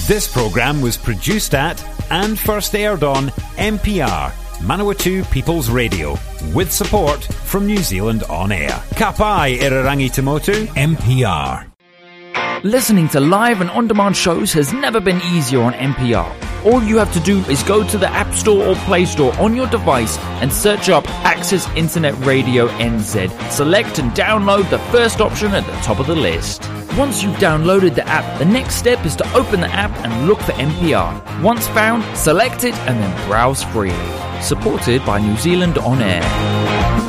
This programme was produced at and first aired on MPR, Manawatu People's Radio, with support from New Zealand On Air. Ka pai Irarangi Tamotu, MPR. Listening to live and on-demand shows has never been easier on MPR. All you have to do is go to the App Store or Play Store on your device and search up Access Internet Radio NZ. Select and download the first option at the top of the list. Once you've downloaded the app, the next step is to open the app and look for MPR. Once found, select it and then browse freely. Supported by New Zealand On Air.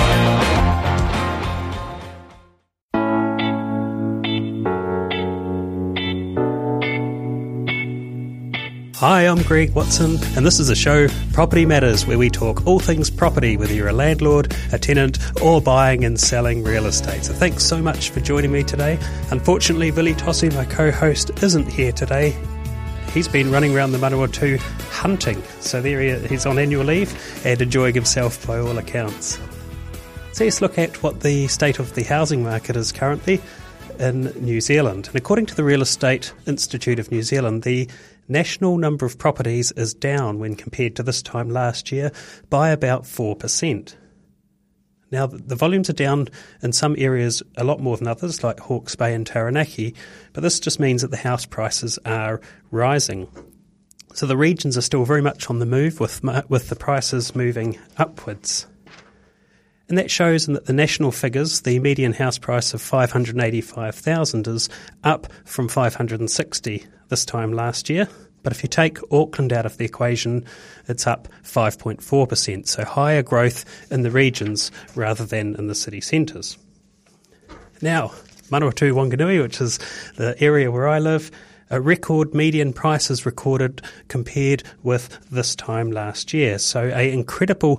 Hi, I'm Greg Watson, and this is the show Property Matters, where we talk all things property, whether you're a landlord, a tenant, or buying and selling real estate. So thanks so much for joining me today. Unfortunately, Vili Tosi, my co-host, isn't here today. He's been running around the Manawatu hunting, so he's on annual leave and enjoying himself by all accounts. So let's look at what the state of the housing market is currently in New Zealand. And according to the Real Estate Institute of New Zealand, the national number of properties is down when compared to this time last year by about 4%. Now, the volumes are down in some areas a lot more than others, like Hawke's Bay and Taranaki, but this just means that the house prices are rising. So the regions are still very much on the move with the prices moving upwards. And that shows that the national figures, the median house price of $585,000 is up from $560,000 this time last year. But if you take Auckland out of the equation, it's up 5.4%, so higher growth in the regions rather than in the city centres. Now, Manawatu Wanganui, which is the area where I live, a record median price is recorded compared with this time last year. So an incredible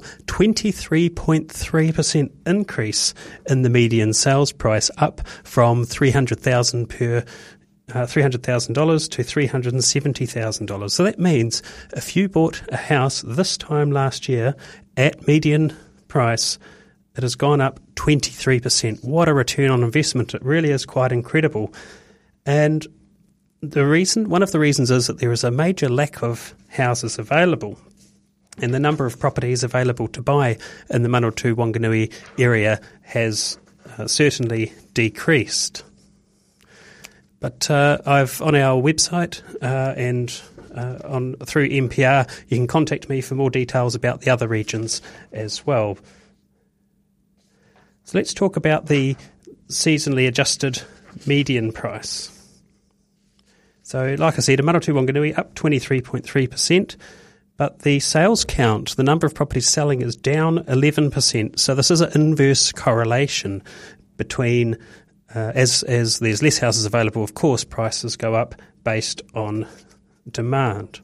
23.3% increase in the median sales price, up from $300,000 to $370,000. So that means if you bought a house this time last year at median price, it has gone up 23%. What a return on investment. It really is quite incredible. And one of the reasons is that there is a major lack of houses available, and the number of properties available to buy in the Manawatu Wanganui area has certainly decreased. But I've on our website and through MPR, you can contact me for more details about the other regions as well. So let's talk about the seasonally adjusted median price. So, like I said, Manawatu Wanganui up 23.3%, but the sales count, the number of properties selling, is down 11%. So this is an inverse correlation between, as there's less houses available, of course, prices go up based on demand.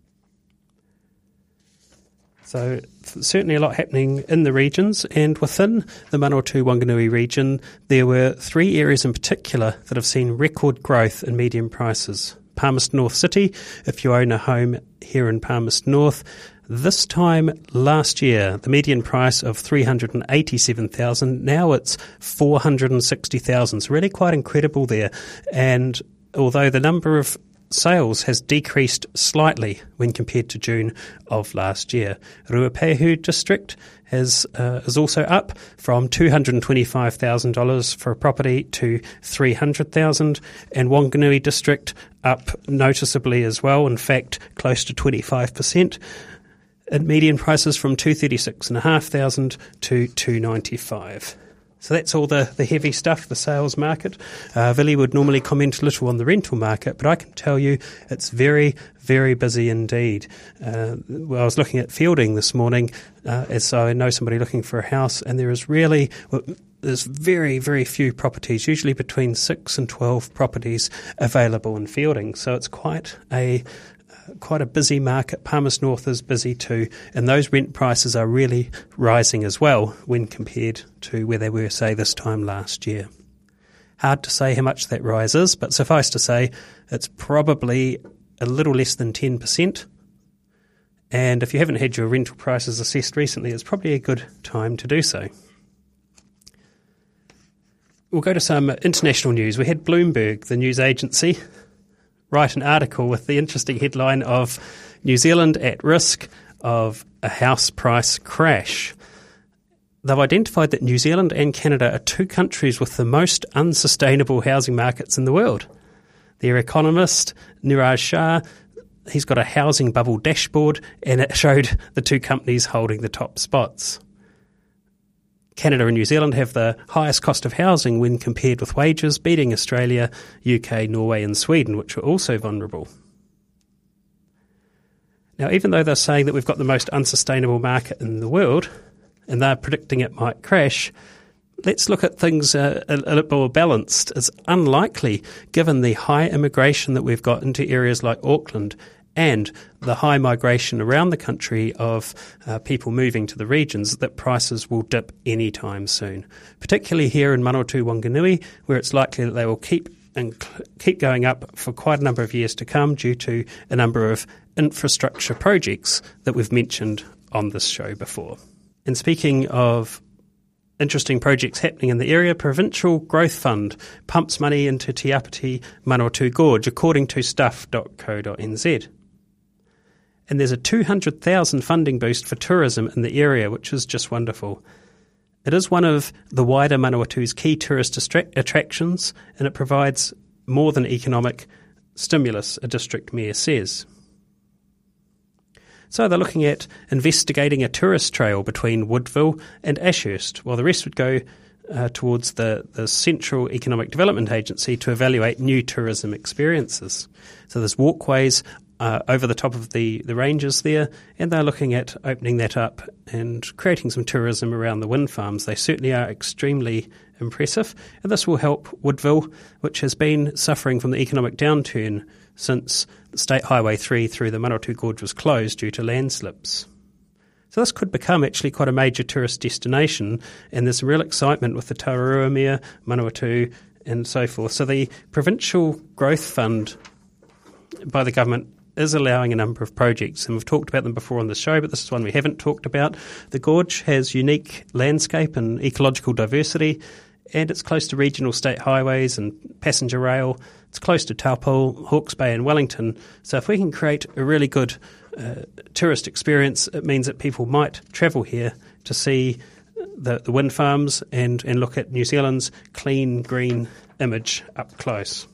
So certainly a lot happening in the regions, and within the Manawatu Wanganui region there were three areas in particular that have seen record growth in median prices. Palmerston North City, if you own a home here in Palmerston North, this time last year the median price of $387,000, now it's $460,000. It's really quite incredible there, and although the number of sales has decreased slightly when compared to June of last year. Ruapehu district is also up from $225,000 for a property to $300,000, and Wanganui district up noticeably as well, in fact close to 25%, and median prices from $236,500 to $295,000. So that's all the heavy stuff, the sales market. Vili would normally comment a little on the rental market, but I can tell you it's very, very busy indeed. I was looking at Fielding this morning, as I know somebody looking for a house, and there's very, very few properties, usually between 6 and 12 properties available in Fielding. So it's quite a busy market. Palmerston North is busy too, and those rent prices are really rising as well when compared to where they were, say, this time last year. Hard to say how much that rise is, but suffice to say it's probably a little less than 10%. And if you haven't had your rental prices assessed recently, it's probably a good time to do so. We'll go to some international news. We had Bloomberg, the news agency, write an article with the interesting headline of New Zealand at risk of a house price crash. They've identified that New Zealand and Canada are two countries with the most unsustainable housing markets in the world. Their economist, Niraj Shah, he's got a housing bubble dashboard, and it showed the two companies holding the top spots. Canada and New Zealand have the highest cost of housing when compared with wages, beating Australia, UK, Norway and Sweden, which are also vulnerable. Now, even though they're saying that we've got the most unsustainable market in the world, and they're predicting it might crash, let's look at things a little more balanced. It's unlikely, given the high immigration that we've got into areas like Auckland and the high migration around the country of people moving to the regions, that prices will dip anytime soon, particularly here in Manawatu Wanganui, where it's likely that they will keep going up for quite a number of years to come due to a number of infrastructure projects that we've mentioned on this show before. And speaking of interesting projects happening in the area, Provincial Growth Fund pumps money into Te Apiti Manawatu Gorge, according to stuff.co.nz. And there's a 200,000 funding boost for tourism in the area, which is just wonderful. It is one of the wider Manawatu's key tourist attractions, and it provides more than economic stimulus, a district mayor says. So they're looking at investigating a tourist trail between Woodville and Ashurst, while the rest would go towards the Central Economic Development Agency to evaluate new tourism experiences. So there's walkways over the top of the ranges there, and they're looking at opening that up and creating some tourism around the wind farms. They certainly are extremely impressive, and this will help Woodville, which has been suffering from the economic downturn since State Highway 3 through the Manawatu Gorge was closed due to landslips. So this could become actually quite a major tourist destination, and there's some real excitement with the Taurua, Manawatu and so forth. So the Provincial Growth Fund by the government is allowing a number of projects, and we've talked about them before on the show, but this is one we haven't talked about. The gorge has unique landscape and ecological diversity, and it's close to regional state highways and passenger rail. It's close to Taupo, Hawke's Bay and Wellington. So if we can create a really good tourist experience, it means that people might travel here to see the wind farms and look at New Zealand's clean, green image up close.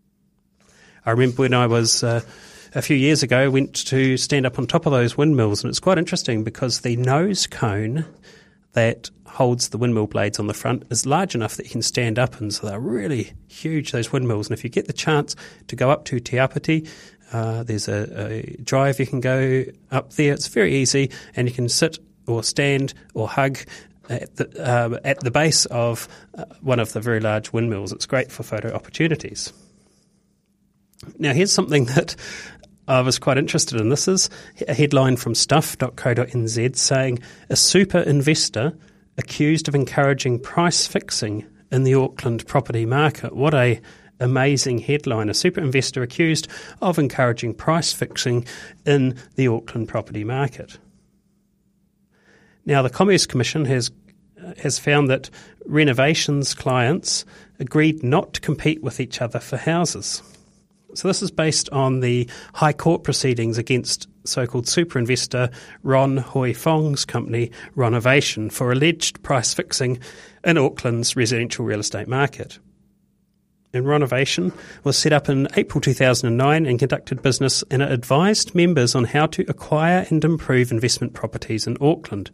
I remember when I was a few years ago, went to stand up on top of those windmills, and it's quite interesting because the nose cone that holds the windmill blades on the front is large enough that you can stand up, and so they're really huge, those windmills. And if you get the chance to go up to Te Apiti, there's a drive you can go up there. It's very easy, and you can sit or stand or hug at the base of one of the very large windmills. It's great for photo opportunities. Now, here's something that I was quite interested in. This is a headline from stuff.co.nz saying, a super investor accused of encouraging price fixing in the Auckland property market. What a amazing headline. A super investor accused of encouraging price fixing in the Auckland property market. Now, the Commerce Commission has found that renovations clients agreed not to compete with each other for houses. So this is based on the High Court proceedings against so-called super investor Ron Hoi Fong's company, Ronovation, for alleged price fixing in Auckland's residential real estate market. And Ronovation was set up in April 2009 and conducted business, and it advised members on how to acquire and improve investment properties in Auckland.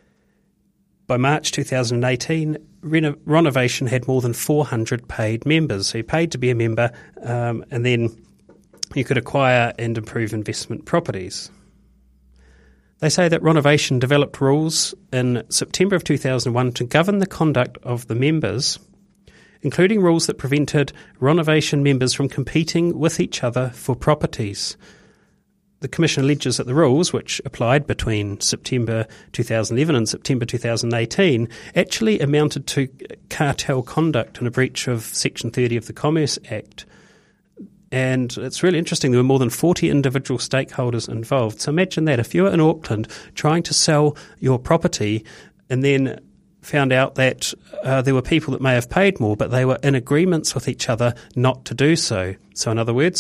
By March 2018, Ronovation had more than 400 paid members. So you paid to be a member, and then you could acquire and improve investment properties. They say that Ronovation developed rules in September of 2001 to govern the conduct of the members, including rules that prevented Ronovation members from competing with each other for properties. The Commission alleges that the rules, which applied between September 2011 and September 2018, actually amounted to cartel conduct and a breach of Section 30 of the Commerce Act. And it's really interesting, there were more than 40 individual stakeholders involved. So imagine that, if you were in Auckland trying to sell your property and then found out that there were people that may have paid more, but they were in agreements with each other not to do so. So in other words,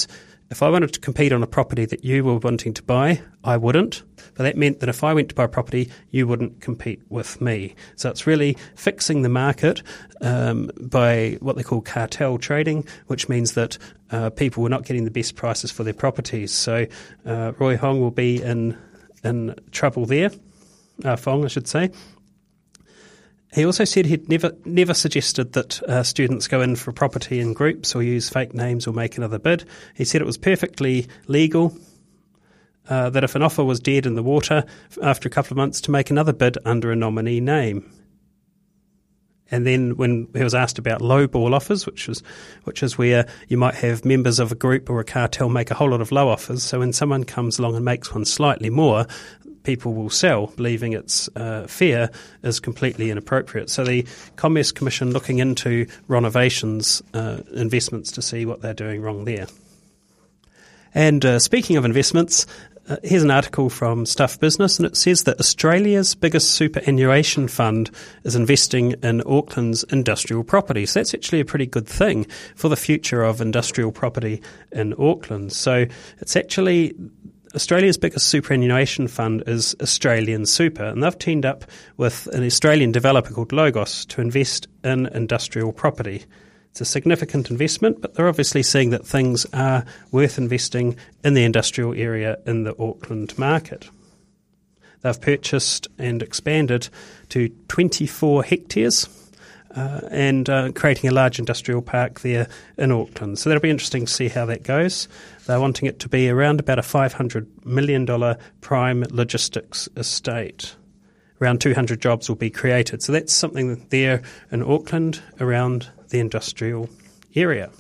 if I wanted to compete on a property that you were wanting to buy, I wouldn't. But that meant that if I went to buy a property, you wouldn't compete with me. So it's really fixing the market by what they call cartel trading, which means that people were not getting the best prices for their properties. So Roy Hong will be in trouble there. Fong, I should say. He also said he'd never suggested that students go in for property in groups or use fake names or make another bid. He said it was perfectly legal that if an offer was dead in the water after a couple of months to make another bid under a nominee name. And then when he was asked about lowball offers, which is where you might have members of a group or a cartel make a whole lot of low offers, so when someone comes along and makes one slightly more, people will sell, believing it's fair, is completely inappropriate. So the Commerce Commission looking into Renovation's investments to see what they're doing wrong there. And speaking of investments, here's an article from Stuff Business, and it says that Australia's biggest superannuation fund is investing in Auckland's industrial property. So that's actually a pretty good thing for the future of industrial property in Auckland. So it's actually Australia's biggest superannuation fund is Australian Super, and they've teamed up with an Australian developer called Logos to invest in industrial property. It's a significant investment, but they're obviously seeing that things are worth investing in the industrial area in the Auckland market. They've purchased and expanded to 24 hectares and creating a large industrial park there in Auckland. So that'll be interesting to see how that goes. They're wanting it to be around about a $500 million prime logistics estate. Around 200 jobs will be created. So that's something there in Auckland around the industrial area.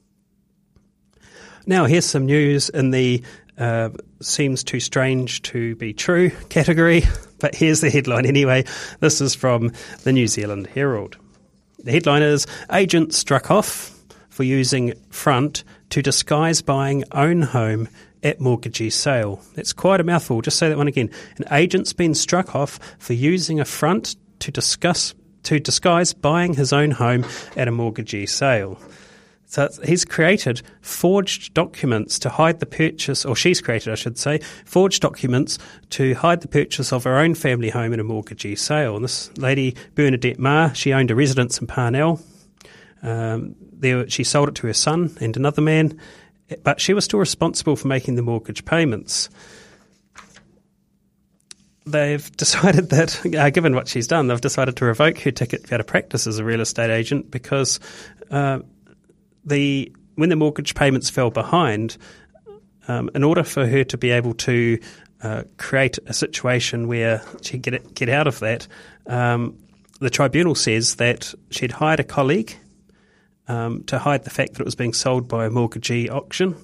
Now here's some news in the seems too strange to be true category, but here's the headline anyway. This is from the New Zealand Herald. The headline is, Agent struck off for using front to disguise buying own home at mortgagee sale. That's quite a mouthful. Just say that one again. An agent's been struck off for using a front to disguise buying his own home at a mortgagee sale. So he's created forged documents to hide the purchase, or she's created, I should say, forged documents to hide the purchase of her own family home in a mortgagee sale. And this lady, Bernadette Ma, she owned a residence in Parnell. She sold it to her son and another man, but she was still responsible for making the mortgage payments. They've decided that, given what she's done, they've decided to revoke her ticket out of practice as a real estate agent because when the mortgage payments fell behind, in order for her to be able to create a situation where she get out of that, the tribunal says that she'd hired a colleague to hide the fact that it was being sold by a mortgagee auction.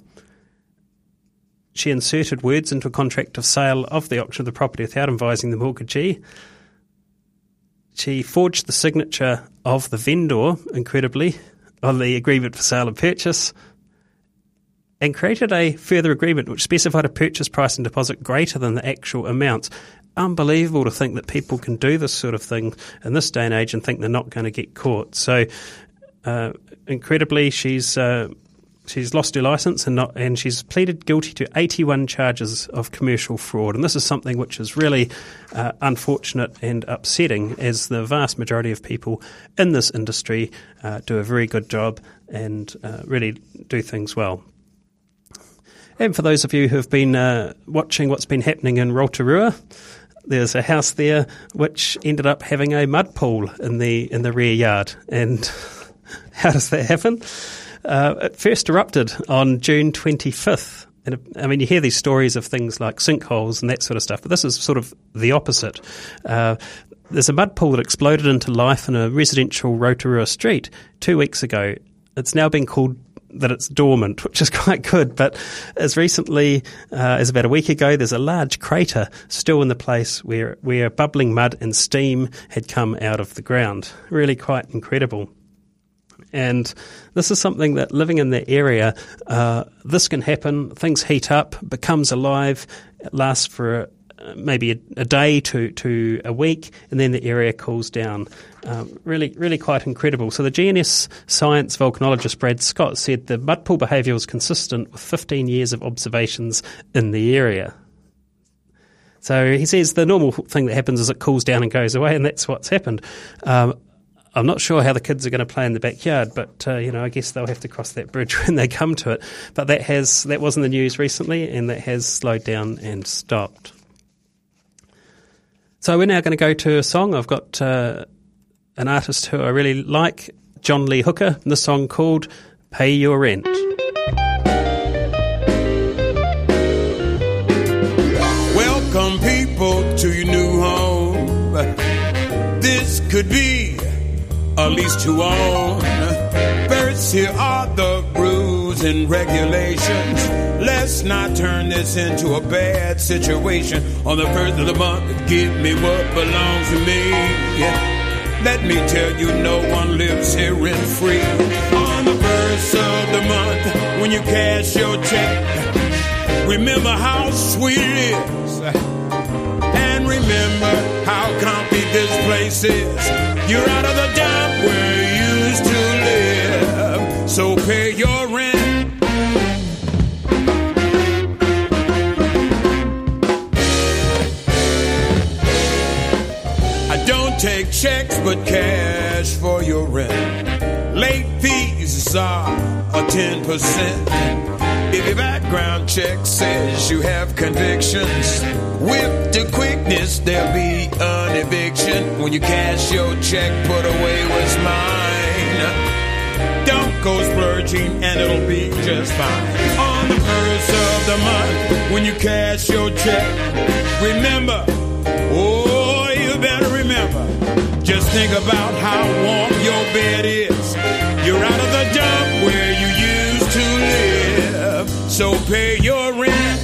She inserted words into a contract of sale of the auction of the property without advising the mortgagee. She forged the signature of the vendor, incredibly, on the agreement for sale and purchase, and created a further agreement which specified a purchase price and deposit greater than the actual amount. Unbelievable to think that people can do this sort of thing in this day and age and think they're not going to get caught. So, incredibly, she's lost her licence and she's pleaded guilty to 81 charges of commercial fraud. And this is something which is really unfortunate and upsetting, as the vast majority of people in this industry do a very good job and really do things well. And for those of you who have been watching what's been happening in Rotorua, there's a house there which ended up having a mud pool in the rear yard. And how does that happen? It first erupted on June 25th. And I mean, you hear these stories of things like sinkholes and that sort of stuff, but this is sort of the opposite. There's a mud pool that exploded into life in a residential Rotorua street 2 weeks ago. It's now been called that it's dormant, which is quite good, but as recently as about a week ago, there's a large crater still in the place where bubbling mud and steam had come out of the ground. Really quite incredible. And this is something that, living in the area, this can happen. Things heat up, becomes alive, it lasts for maybe a day to a week, and then the area cools down. Really quite incredible. So the GNS science volcanologist Brad Scott said the mud pool behaviour was consistent with 15 years of observations in the area. So he says the normal thing that happens is it cools down and goes away, and that's what's happened. I'm not sure how the kids are going to play in the backyard, but I guess they'll have to cross that bridge when they come to it. But that was in the news recently, and that has slowed down and stopped. So we're now going to go to a song. I've got an artist who I really like, John Lee Hooker, and the song called "Pay Your Rent." Welcome people to your new home. This could be a lease to own. First, here are the rules and regulations. Let's not turn this into a bad situation. On the first of the month, give me what belongs to me. Let me tell you, no one lives here rent-free. On the first of the month, when you cash your check, remember how sweet it is. And remember how comfy this place is. You're out of the dump where you used to live. So pay your rent. I don't take checks but cash for your rent. Late fees are a 10%. If your background check says you have convictions, with the quickness there'll be an eviction. When you cash your check, put away what's mine. Don't go splurging and it'll be just fine. On the first of the month, when you cash your check, remember, oh, you better remember, just think about how warm your bed is. You're out of the dump where you used to live. So pay your rent.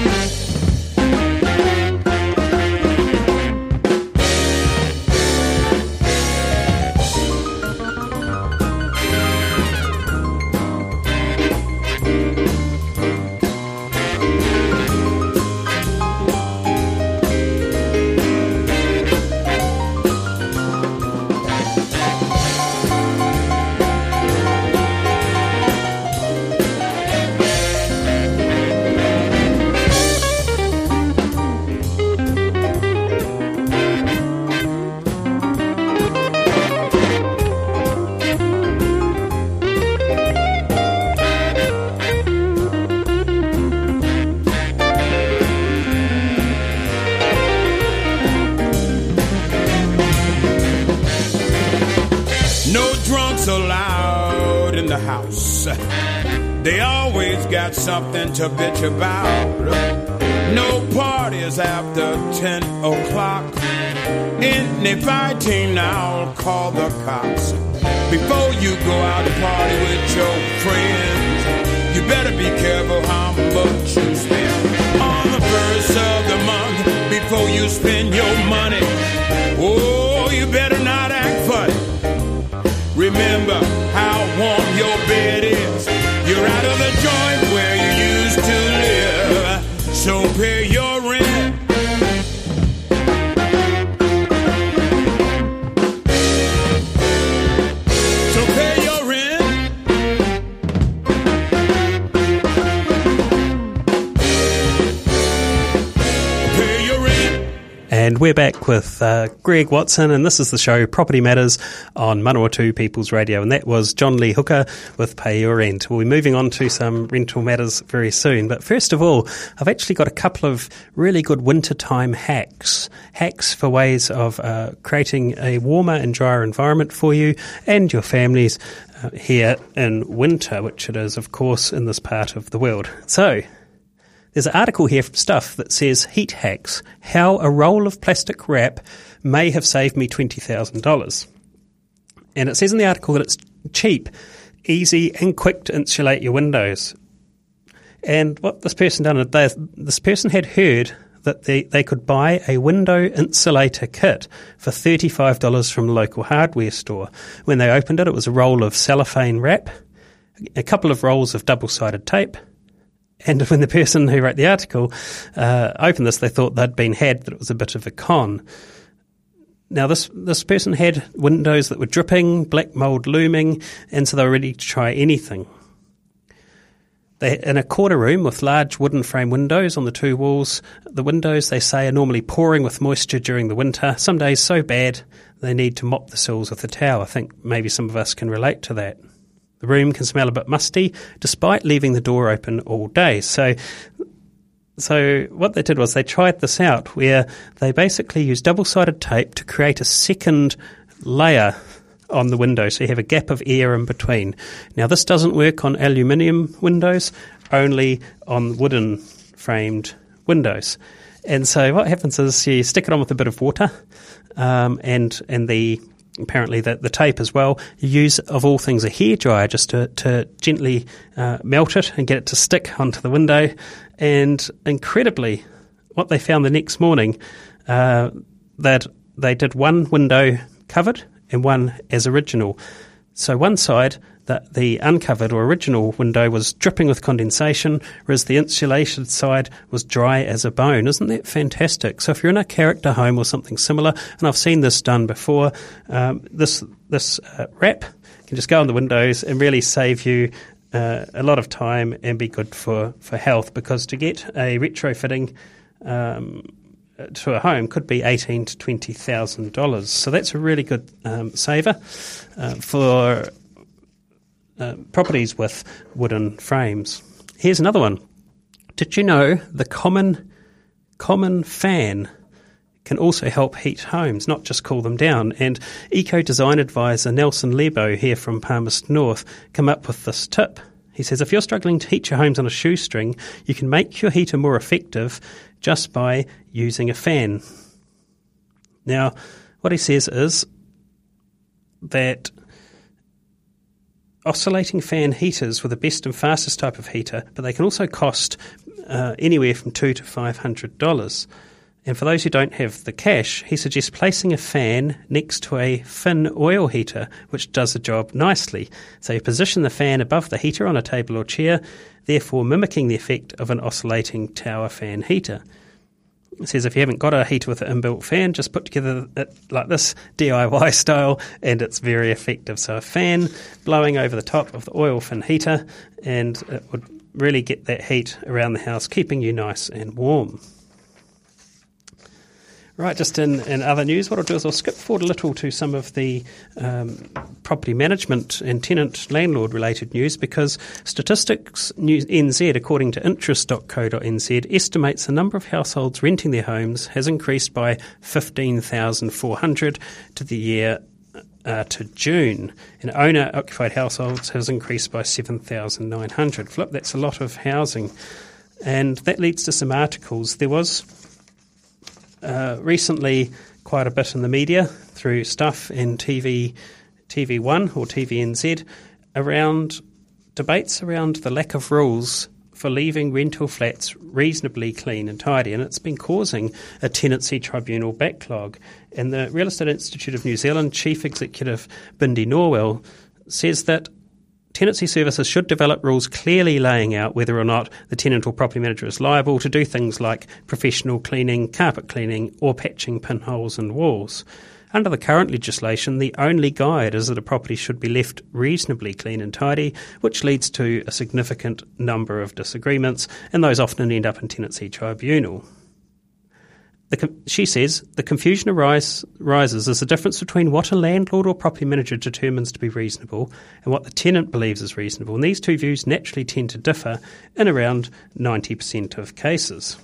Allowed in the house. They always got something to bitch about. No parties after 10 o'clock. Any fighting, I'll call the cops. Before you go out to party with your friends, you better be careful how much you spend. On the first of the month, before you spend your money, oh, you better not act funny. Remember how warm your bed is. You're out of the joint where you used to live. So pay your rent. So pay your rent. Pay your rent. And we're back with Greg Watson, and this is the show Property Matters on Manawatu People's Radio, and that was John Lee Hooker with Pay Your Rent. We'll be moving on to some rental matters very soon, but first of all, I've actually got a couple of really good wintertime hacks for ways of creating a warmer and drier environment for you and your families here in winter, which it is, of course, in this part of the world. So, there's an article here from Stuff that says, Heat Hacks, How a Roll of Plastic Wrap May Have Saved Me $20,000. And it says in the article that it's cheap, easy and quick to insulate your windows. And what this person done, this person had heard that they could buy a window insulator kit for $35 from a local hardware store. When they opened it, it was a roll of cellophane wrap, a couple of rolls of double-sided tape, And when the person who wrote the article opened this, they thought they'd been had, that it was a bit of a con. Now, this person had windows that were dripping, black mould looming, and so they were ready to try anything. They're in a quarter room with large wooden frame windows on the two walls. The windows, they say, are normally pouring with moisture during the winter, some days so bad they need to mop the sills with a towel. I think maybe some of us can relate to that. The room can smell a bit musty, despite leaving the door open all day. So what they did was they tried this out, where they basically used double-sided tape to create a second layer on the window, so you have a gap of air in between. Now, this doesn't work on aluminium windows, only on wooden framed windows. And so what happens is you stick it on with a bit of water, and apparently the tape as well. You use, of all things, a hairdryer just to gently melt it and get it to stick onto the window. And incredibly, what they found the next morning, that they did one window covered and one as original. So one side, the uncovered or original window, was dripping with condensation, whereas the insulated side was dry as a bone. Isn't that fantastic? So if you're in a character home or something similar, and I've seen this done before, this wrap can just go on the windows and really save you a lot of time and be good for health, because to get a retrofitting to a home could be $18,000 to $20,000. So that's a really good saver for properties with wooden frames. Here's another one. Did you know the common fan can also help heat homes, not just cool them down? And eco-design advisor Nelson Lebo here from Palmerston North came up with this tip. He says, if you're struggling to heat your homes on a shoestring, you can make your heater more effective just by using a fan. Now, what he says is that oscillating fan heaters were the best and fastest type of heater, but they can also cost anywhere from $200 to $500. And for those who don't have the cash, he suggests placing a fan next to a fin oil heater, which does the job nicely. So you position the fan above the heater on a table or chair, therefore mimicking the effect of an oscillating tower fan heater. It says if you haven't got a heater with an inbuilt fan, just put together it like this, DIY style, and it's very effective. So a fan blowing over the top of the oil fin heater, and it would really get that heat around the house, keeping you nice and warm. Right, just in other news, what I'll do is I'll skip forward a little to some of the property management and tenant landlord related news, because Statistics NZ, according to interest.co.nz, estimates the number of households renting their homes has increased by 15,400 to the year to June, and owner-occupied households has increased by 7,900. Flip, that's a lot of housing. And that leads to some articles. There was recently quite a bit in the media through stuff in TV1 or TVNZ around debates around the lack of rules for leaving rental flats reasonably clean and tidy, and it's been causing a tenancy tribunal backlog. And the Real Estate Institute of New Zealand Chief Executive Bindi Norwell says that tenancy services should develop rules clearly laying out whether or not the tenant or property manager is liable to do things like professional cleaning, carpet cleaning, or patching pinholes in walls. Under the current legislation, the only guide is that a property should be left reasonably clean and tidy, which leads to a significant number of disagreements, and those often end up in tenancy tribunal. She says the confusion arises as the difference between what a landlord or property manager determines to be reasonable and what the tenant believes is reasonable. And these two views naturally tend to differ in around 90% of cases.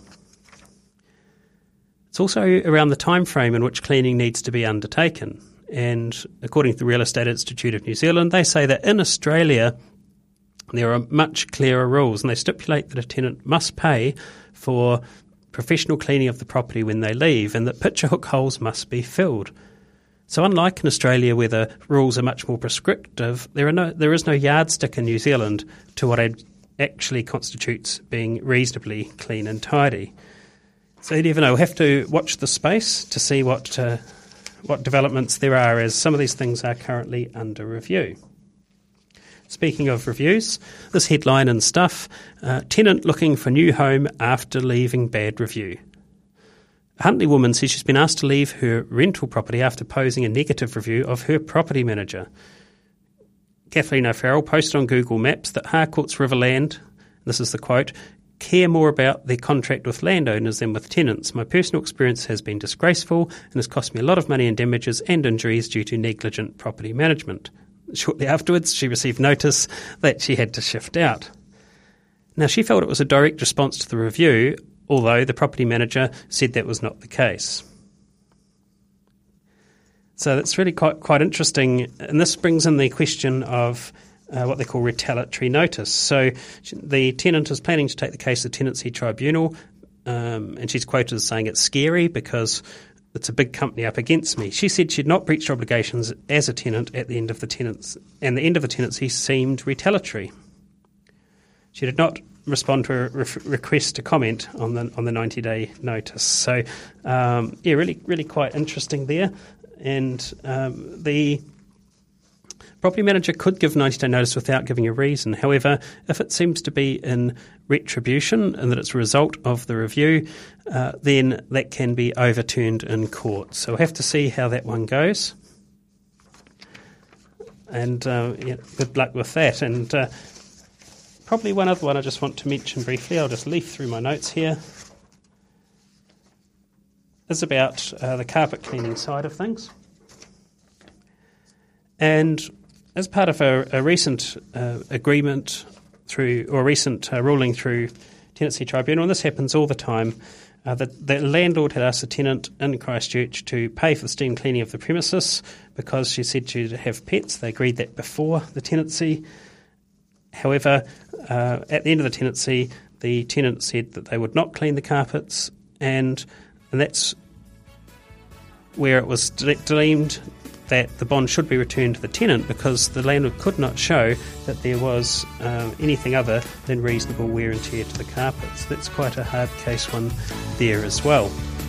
It's also around the time frame in which cleaning needs to be undertaken. And according to the Real Estate Institute of New Zealand, they say that in Australia there are much clearer rules, and they stipulate that a tenant must pay for professional cleaning of the property when they leave, and that picture hook holes must be filled. So unlike in Australia, where the rules are much more prescriptive, there is no yardstick in New Zealand to what actually constitutes being reasonably clean and tidy. So you never know. We'll have to watch the space to see what developments there are, as some of these things are currently under review. Speaking of reviews, this headline and stuff, tenant looking for new home after leaving bad review. A Huntly woman says she's been asked to leave her rental property after posing a negative review of her property manager. Kathleen O'Farrell posted on Google Maps that Harcourt's Riverland, this is the quote, care more about their contract with landowners than with tenants. My personal experience has been disgraceful and has cost me a lot of money in damages and injuries due to negligent property management. Shortly afterwards, she received notice that she had to shift out. Now, she felt it was a direct response to the review, although the property manager said that was not the case. So that's really quite interesting, and this brings in the question of what they call retaliatory notice. So the tenant is planning to take the case to the Tenancy Tribunal, and she's quoted as saying it's scary because it's a big company up against me. She said she'd not breached her obligations as a tenant at the end of the tenancy, and the end of the tenancy seemed retaliatory. She did not respond to a request to comment on the 90-day notice. So, really quite interesting there. And the property manager could give 90-day notice without giving a reason. However, if it seems to be in retribution and that it's a result of the review, then that can be overturned in court. So we'll have to see how that one goes. And good luck with that. And probably one other one I just want to mention briefly, I'll just leaf through my notes here, is about the carpet cleaning side of things. And as part of a recent agreement through, or recent ruling through Tenancy Tribunal, and this happens all the time, the landlord had asked the tenant in Christchurch to pay for the steam cleaning of the premises because she said she'd have pets. They agreed that before the tenancy. However, at the end of the tenancy, the tenant said that they would not clean the carpets, and that's where it was deemed that the bond should be returned to the tenant because the landlord could not show that there was anything other than reasonable wear and tear to the carpets. That's quite a hard case one there as well.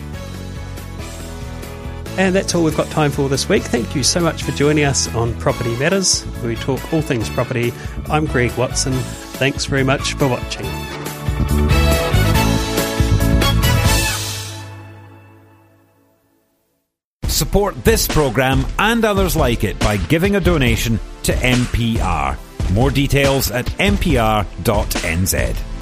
And that's all we've got time for this week. Thank you so much for joining us on Property Matters, where we talk all things property. I'm Greg Watson. Thanks very much for watching. Support this programme and others like it by giving a donation to MPR. More details at mpr.nz.